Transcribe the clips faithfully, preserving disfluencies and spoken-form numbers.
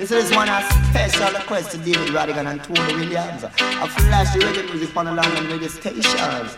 This is one a special request to David Radigan and Tony Williams. I flash the reggae music on the London radio stations.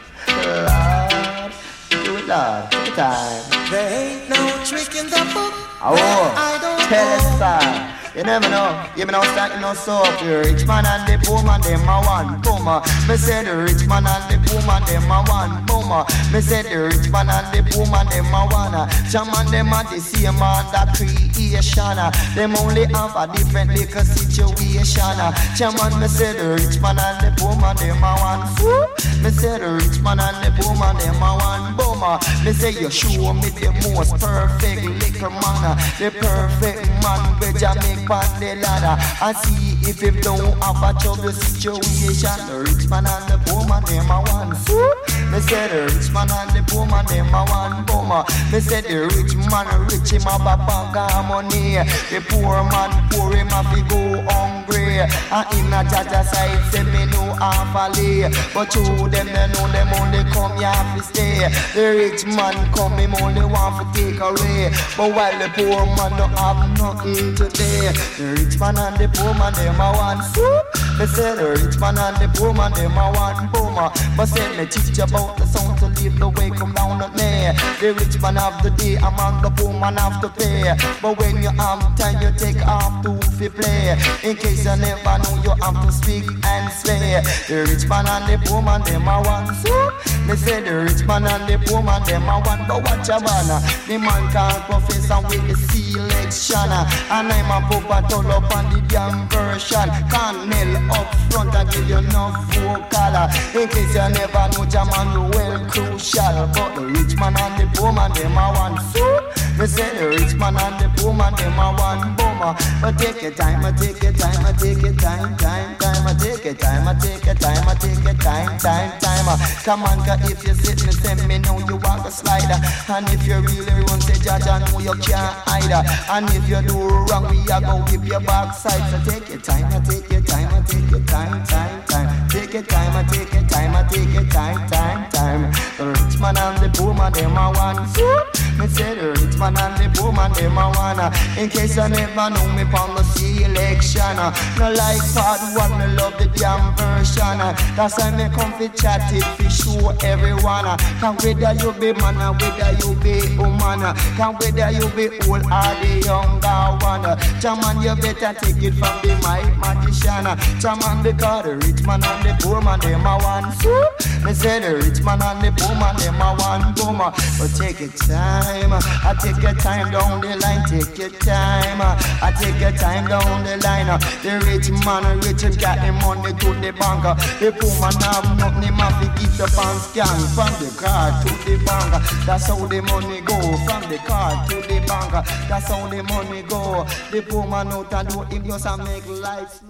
Lord, do it, Lord, take your time. There ain't no trick in the book. Oh, I don't tell us that. You never know, you know, starting no soap. The rich man and the poor man, them a one boomer. Me say the rich man and the poor man, them a one boomer. Me say the rich man and the poor man, them a one. Shaman, them a the same man that creation. Them only have a different little situation. Shaman, me say the rich man and the poor man, them a one. Me say the rich man and the poor man, them a one boomer. Me say you show me the most perfect little man, the perfect man with Jamaica on the ladder and see if him don't have a trouble situation. The rich man and the poor man, them a one. Me say the rich man and the poor man, them a one boomer. Me say the rich man rich, him have a bag of money. The poor man poor, him have to go hungry. And in a Jaja side, say me no half a lay. But you them, they know them only come here to stay. The rich man come, him only want to take away. But while the poor man don't have nothing today. The rich man and the poor man, them a one. They say the rich man and the poor man, them a one boomer. But say me teach you about the sound to leave the way come down at me. The rich man have the day, among the poor man have to pay. But when you have time, you take off to fi play. In case you never know, you have to speak and slay. The rich man and the poor man, them a one. Me say the rich man and the poor man, them a one. But watch a man, the man called professor with the selection. And I'm a puppet all up on the damn version. Can't nail up front and give you enough vocal. In case you never know, Jaman, you well crucial. But the rich man and the poor man, them a one. Me say the rich man and the poor man, them a one boomer. But take your time, I take your time, I take your time, time, time, I take your time, I take your time, I take your time, time, time. Come on, cause if you sit me, send me know you want a slider. And if you really run, say Jaja, know you can't hide. And if you do wrong, we are gonna whip your backside. So take your time, I take your time, I take your time, time, time. Take your time, I take your time, I take your time, time, time. The rich man and the poor man, them a one. Me say the rich man and the poor man, them a one. In case you never know me from the selection. No like part one, me love the damn version. That's why me come fi chat it fi show everyone. Can whether you be man or whether you be woman. Can whether you be old or the younger one. Chaman, you better take it from the mic magician. Chaman, because the rich man and the poor man, them a one. Me say the rich man and the poor man, them a one boomer. But take your time, I take your time down the line. Take your time, I take your time down the line. The rich man rich and got the money to the bank. The poor man have nothing, him have to keep the pants gang. From the car to the bank, that's how the money go. From the car to the bank, that's how the money go. The poor man out and do him just a make life slow.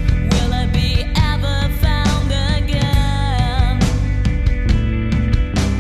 Will I be ever found again?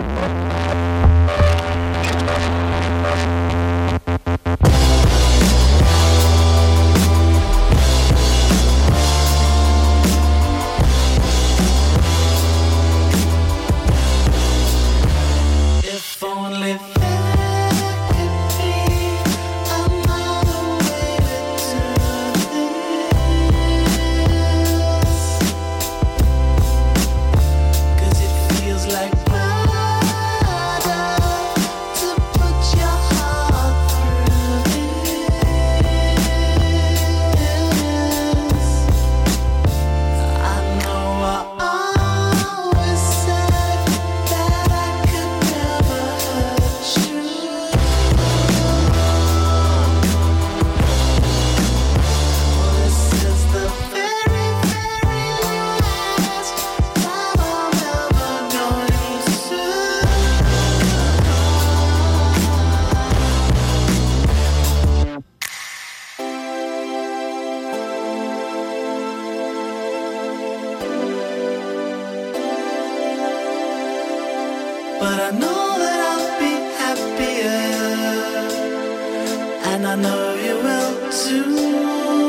But I know that I'll be happier, and I know you will too.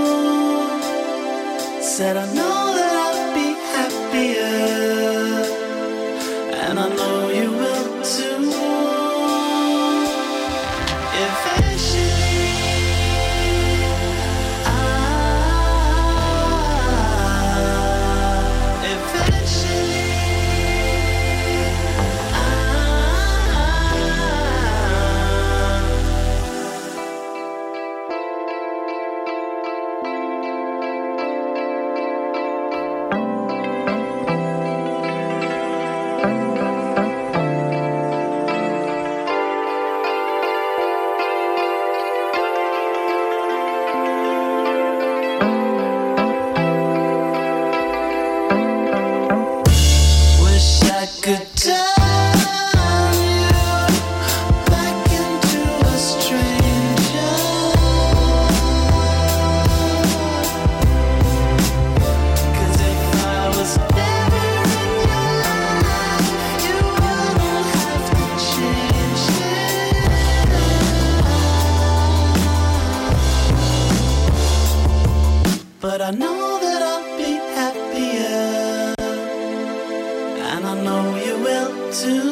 Said I know that I'll be happier, and I know you will too. Eventually I, eventually could turn you back into a stranger, 'cause if I was never in your life, you wouldn't have to change it. But I know that I'll be happier, and I know you will too.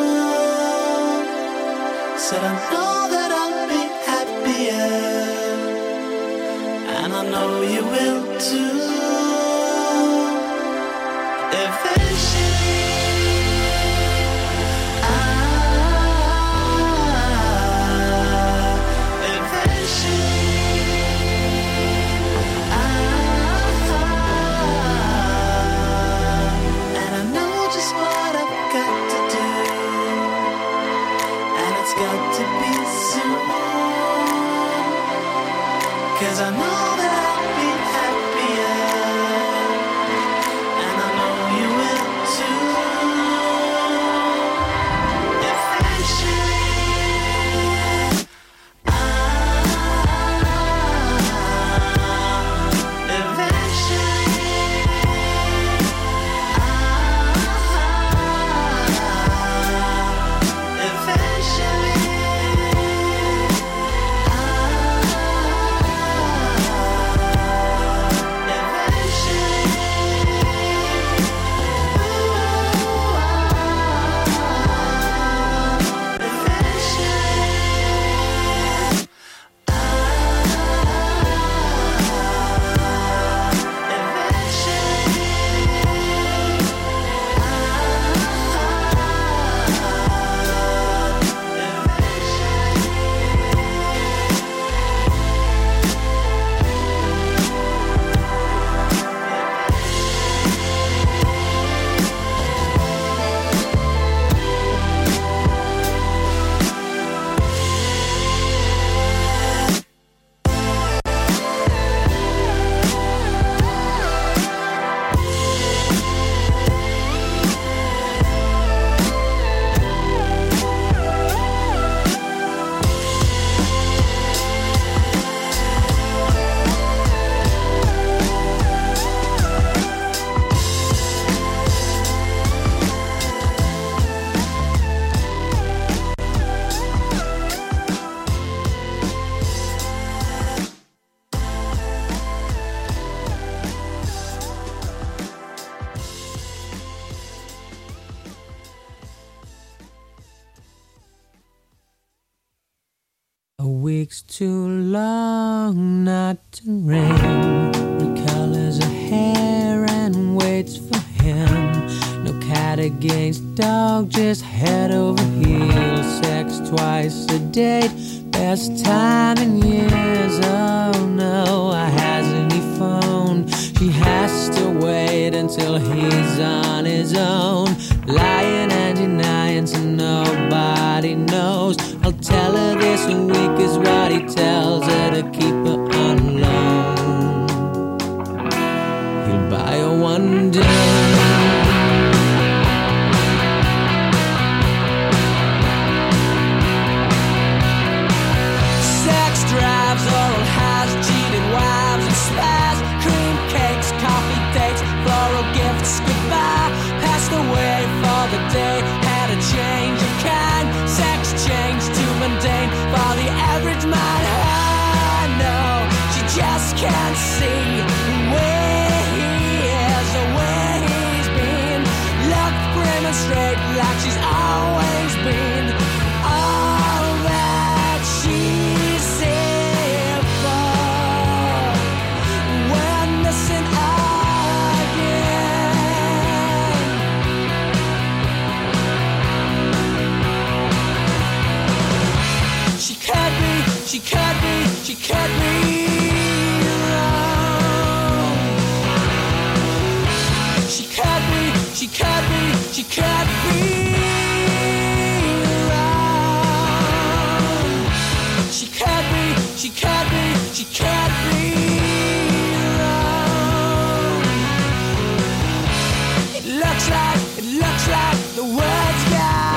Said I know that I'll be happier, and I know you will too. Eventually I, eventually I, and I know just what I've got to do, and it's got to be soon, 'cause I know that I'll be happier, and I know you will too. Eventually I, eventually eventually A week's too long not to ring. Recolors her hair and waits for him. No cat against dog, just head over heels. Sex twice a date, best time in years. Oh no, hasn't he phoned? She has to wait until he's on his own. Lying and denying so nobody knows. I'll tell her this a week is what he tells her to keep her on loan. He'll buy her one day. Drives, oral has cheated wives and spies. Cream cakes, coffee dates, floral gifts, goodbye. Passed away for the day, had a change of kind. Sex changed to mundane for the average mind. I know she just can't see where he is or where he's been. Looked prim and straight like she's always been. All that she's She could be, she could be wrong. She could be, she could be, she could be wrong. She could be, she could be, she could be wrong. It looks like, it looks like the words got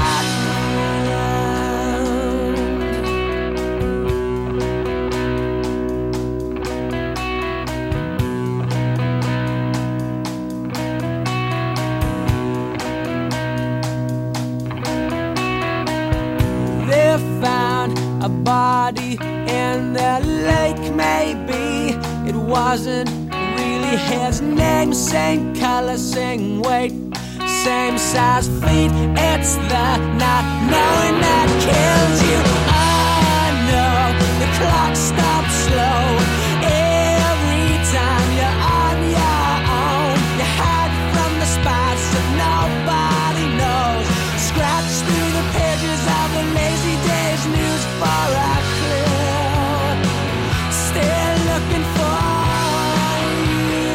a body in the lake, maybe it wasn't really his name. Same color, same weight, same size feet. It's the not knowing that kills you. I know the clock stops slow every time you're on your own. You hide from the spots that nobody knows. Scratch through the pages of the lazy days news for a clue. Still looking for you.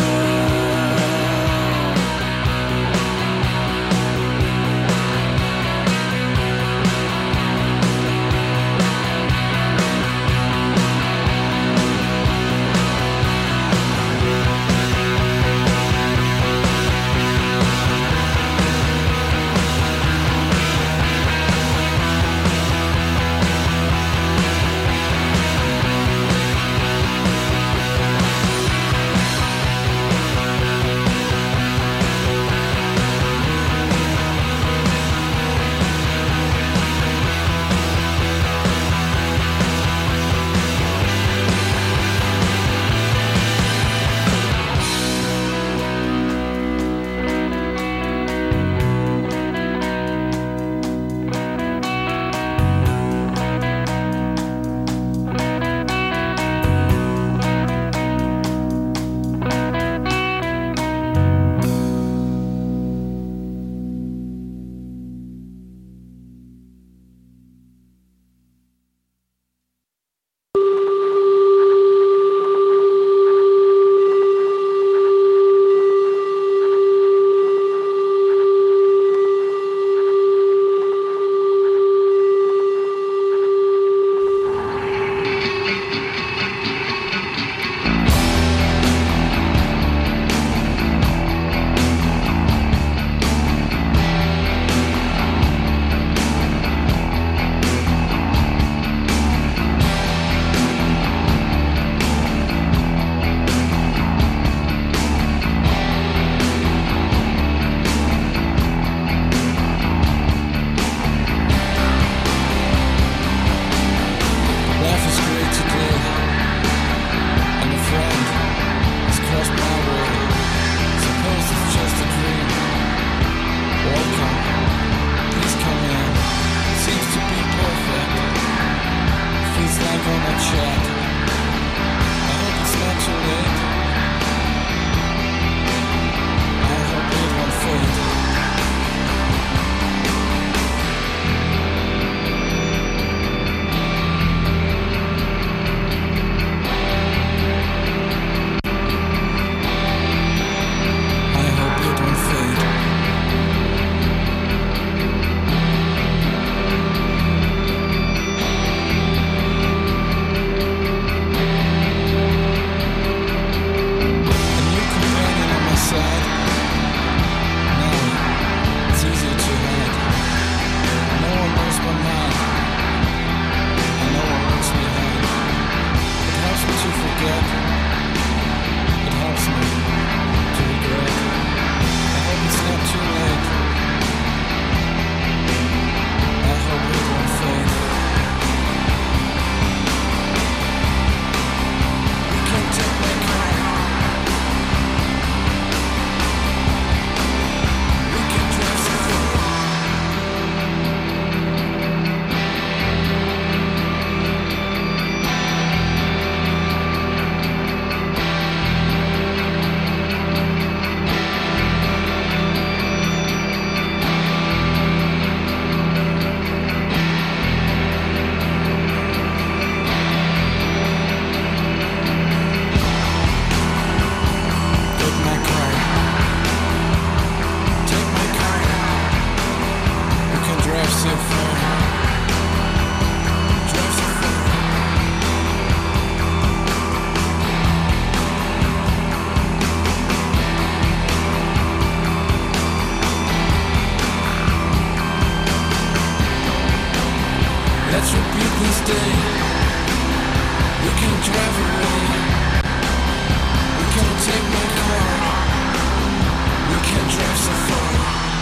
Let's repeat this day. You can't drive away. You can't take my car. You can't drive so far.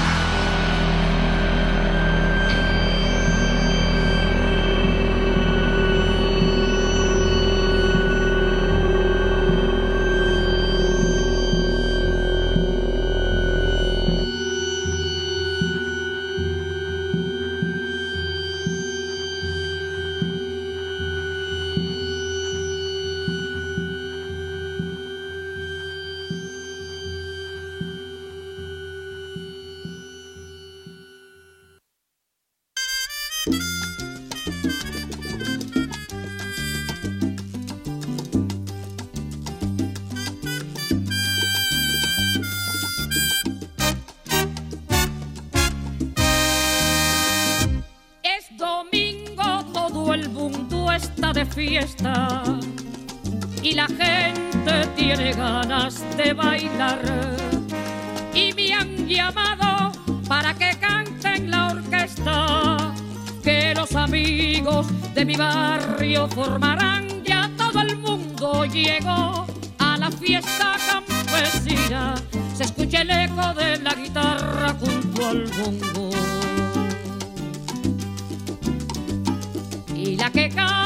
Fiesta y la gente tiene ganas de bailar y me han llamado para que cante en la orquesta que los amigos de mi barrio formarán. Ya todo el mundo llegó a la fiesta campesina, se escucha el eco de la guitarra junto al bongo y la que canta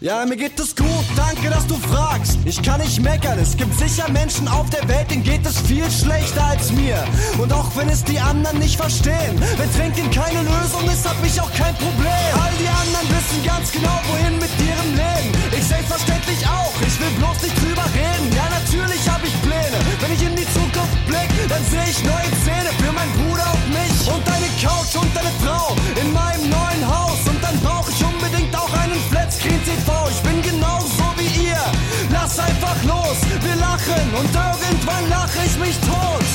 Ja, mir geht es gut, danke, dass du fragst. Ich kann nicht meckern, es gibt sicher Menschen auf der Welt, denen geht es viel schlechter als mir. Und auch wenn es die anderen nicht verstehen, wenn Trinken keine Lösung ist, hab ich auch kein Problem. All die anderen wissen ganz genau, wohin mit ihrem Leben. Ich selbstverständlich auch, ich will bloß nicht drüber reden. Ja, natürlich hab ich Pläne, wenn ich in die Zukunft blick, dann sehe ich neue Zähne für meinen Bruder und mich. Und deine Couch und deine Frau in meinem neuen Haus. Und dann brauch ich unbedingt auch einen Flatscreen T V. Ich bin genauso wie ihr, lass einfach los, wir lachen und irgendwann lache ich mich tot.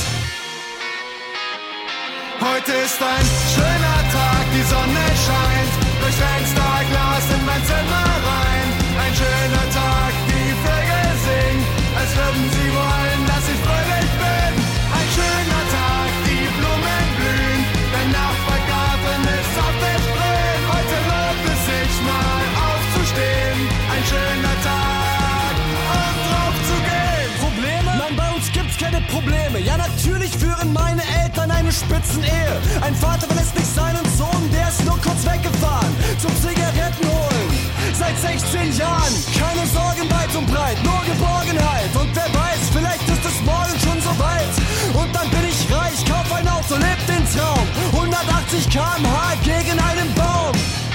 Heute ist ein schöner Tag, die Sonne scheint durch Fensterglas in mein Zimmer rein. Ein schöner Tag, die Vögel singen, als würden sie wollen, dass ich fröhlich bin. Ein schöner Tag, die Blumen blühen, der Nachbargarten ist auf der Sprühen. Heute lohnt es sich mal aufzustehen. Ein schöner Tag, um drauf zu gehen. Probleme? Nein, bei uns gibt's keine Probleme. Ja, natürlich führen meine Eltern eine Spitzenehe. Ein Vater verlässt nicht seinen Sohn, der ist nur kurz weggefahren zum Zigaretten holen. Seit sechzehn Jahren, keine Sorgen weit und breit, nur Geborgenheit. Und wer weiß, vielleicht ist es morgen schon so weit. Und dann bin ich reich, kauf ein Auto, leb den Traum. hundertachtzig Kilometer pro Stunde gegen einen Baum.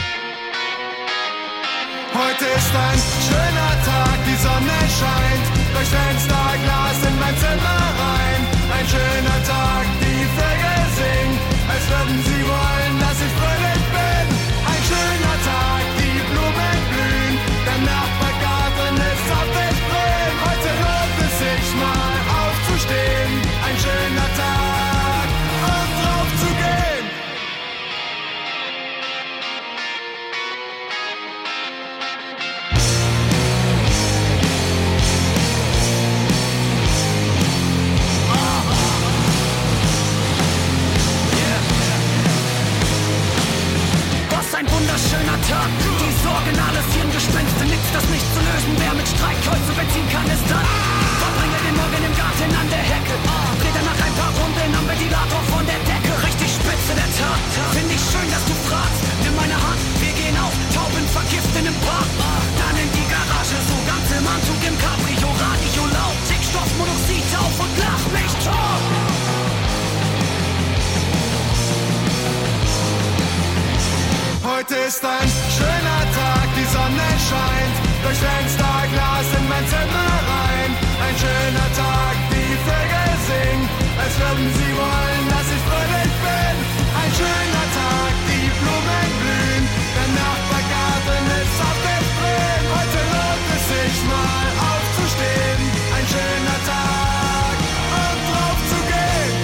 Heute ist ein schöner Tag, die Sonne scheint durch Fensterglas in mein Zimmer rein. Ein schöner Tag, die Vögel singen, als würden sie wollen, dass ich fröhlich bin. Ein schöner Tag, die Blumen blühen, der Nachbargarten ist auf der Sprühen. Heute lohnt es sich mal aufzustehen. Ein schöner Tag, um drauf zu gehen. Ein wunderschöner Tag, die Sorgen, alles Hirngespinste, nichts, das nicht zu lösen wäre mit Streichholz und Benzinkanister. Verbringe den Morgen im Garten an der Hecke, dreh dann nach ein paar Runden am Ventilator von der Decke. Richtig spitze der Tag, find ich schön, dass du fragst. Nimm meine Hand, wir gehen auf, Tauben verkifft in nem Park. Dann in die Garage, so ganz im Anzug im Cabrio, Radio laut, Stickstoffmonoxid auf und lach mich tot. Heute ist ein schöner Tag, die Sonne scheint durch Fensterglas in mein Zimmer rein. Ein schöner Tag, die Vögel singen, als würden sie wollen, dass ich fröhlich bin. Ein schöner Tag, die Blumen blühen, der Nachbargarten ist auf der Sprühen. Heute lohnt es sich mal aufzustehen. Ein schöner Tag, um drauf zu gehen.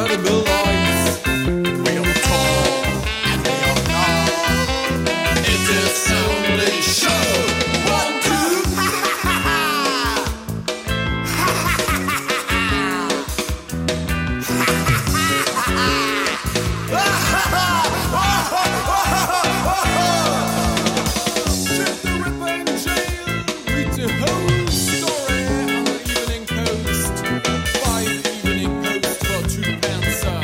incredible eyes. We are tall and we are not. It is only show. One, two. Check the Ripper in jail. Read the whole story on the Evening Post. Buy the Evening Post for two pence a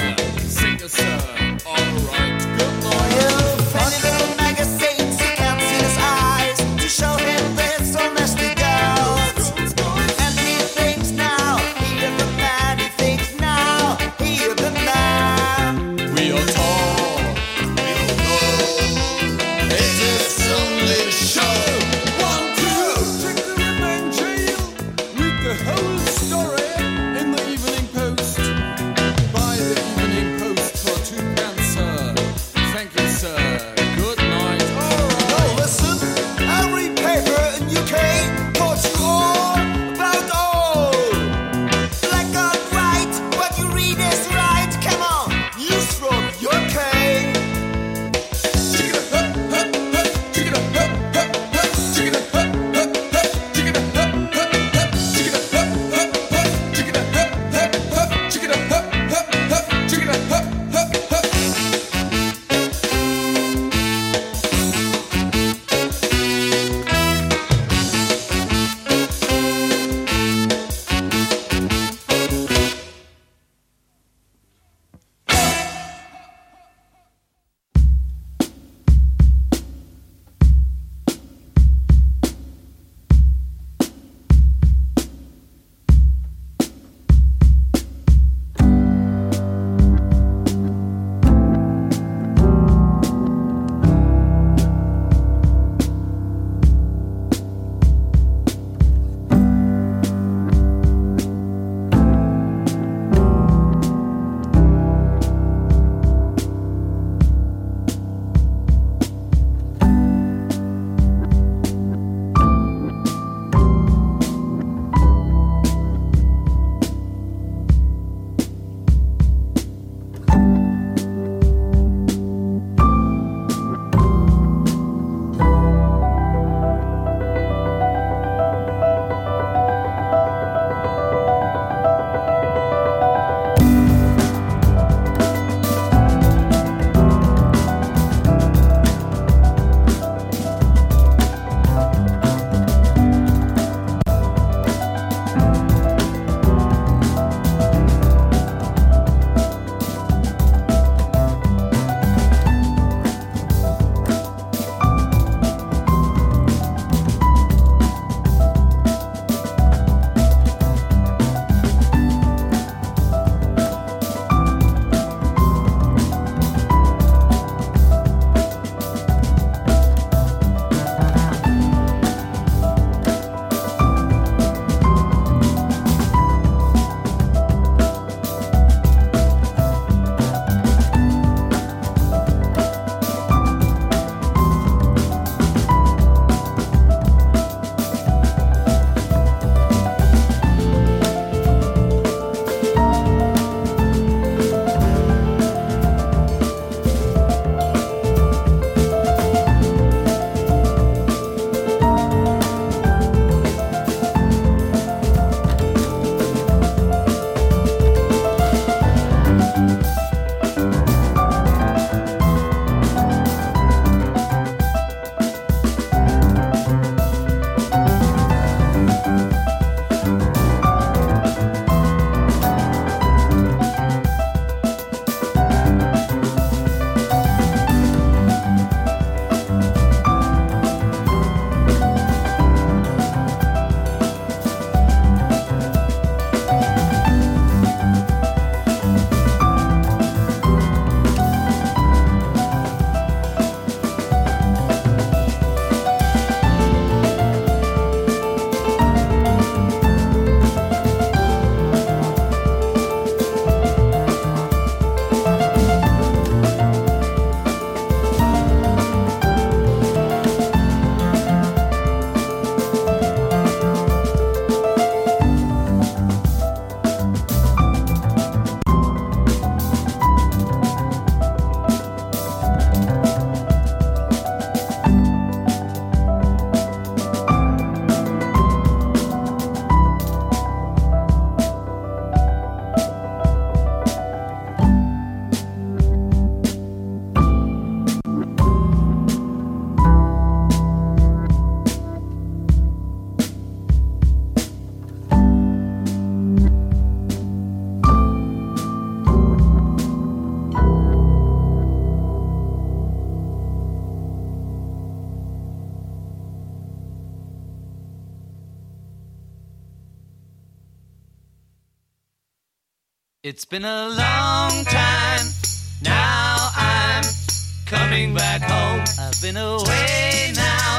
It's been a long time, now I'm coming back home. I've been away now,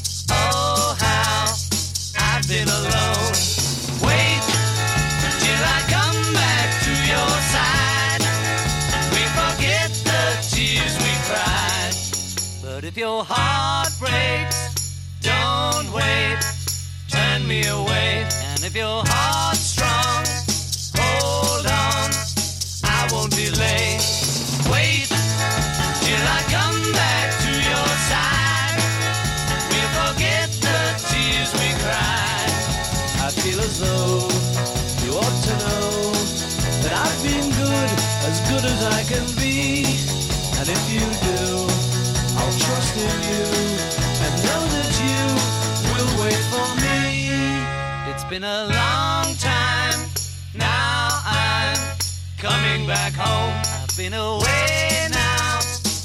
oh how I've been alone. Wait till I come back to your side. We forget the tears we cried. But if your heart breaks, don't wait, turn me away. And if your heart's strong, hold on, I won't delay. Wait till I come back to your side. We'll forget the tears we cried. I feel as though you ought to know that I've been good, as good as I can be. And if you do, I'll trust in you and know that you will wait for me. It's been a long time, now I'm coming back home. I've been away now,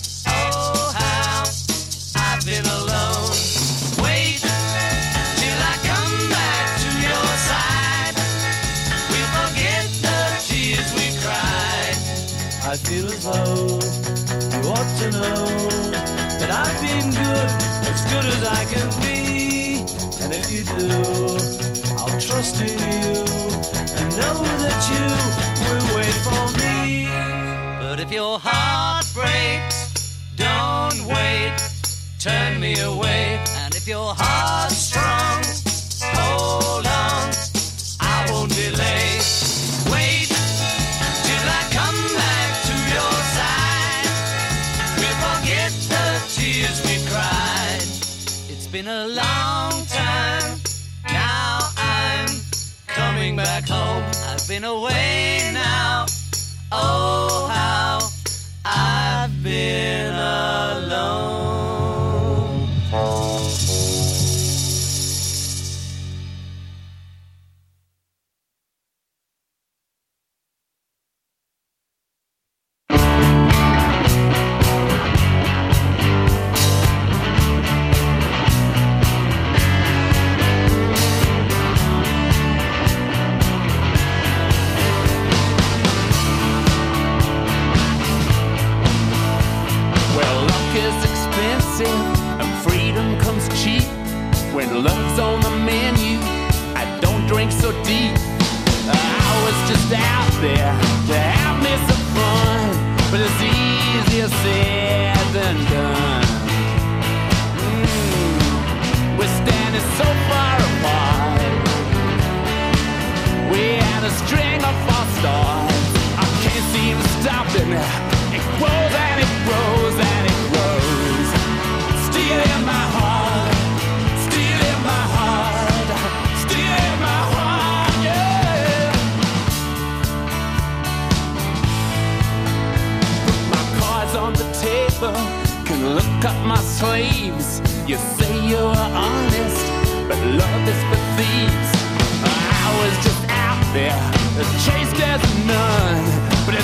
oh how I've been alone. Wait till I come back to your side. We'll forget the tears we cried. I feel as though you ought to know that I've been good, as good as I can be. And if you do, I'll trust in you and know that you will wait for me. But if your heart breaks, don't wait, turn me away. And if your heart's strong, hold on, I won't delay. Wait till I come back to your side. We'll forget the tears we cried. It's been a long time, now I'm coming back home. I've been away now, oh how I've been alone. And freedom comes cheap. When love's on the menu, I don't drink so deep. I was just out there to have me some fun, but it's easier said than done. mm, We're standing so far apart. We had a string of false starts. I can't seem to stop it now. It grows and it grows and it grows. Still in my heart, still in my heart, still in my heart, yeah. Put my cards on the table, can look up my sleeves. You say you're honest, but love is for thieves. I was just out there, chased as none, but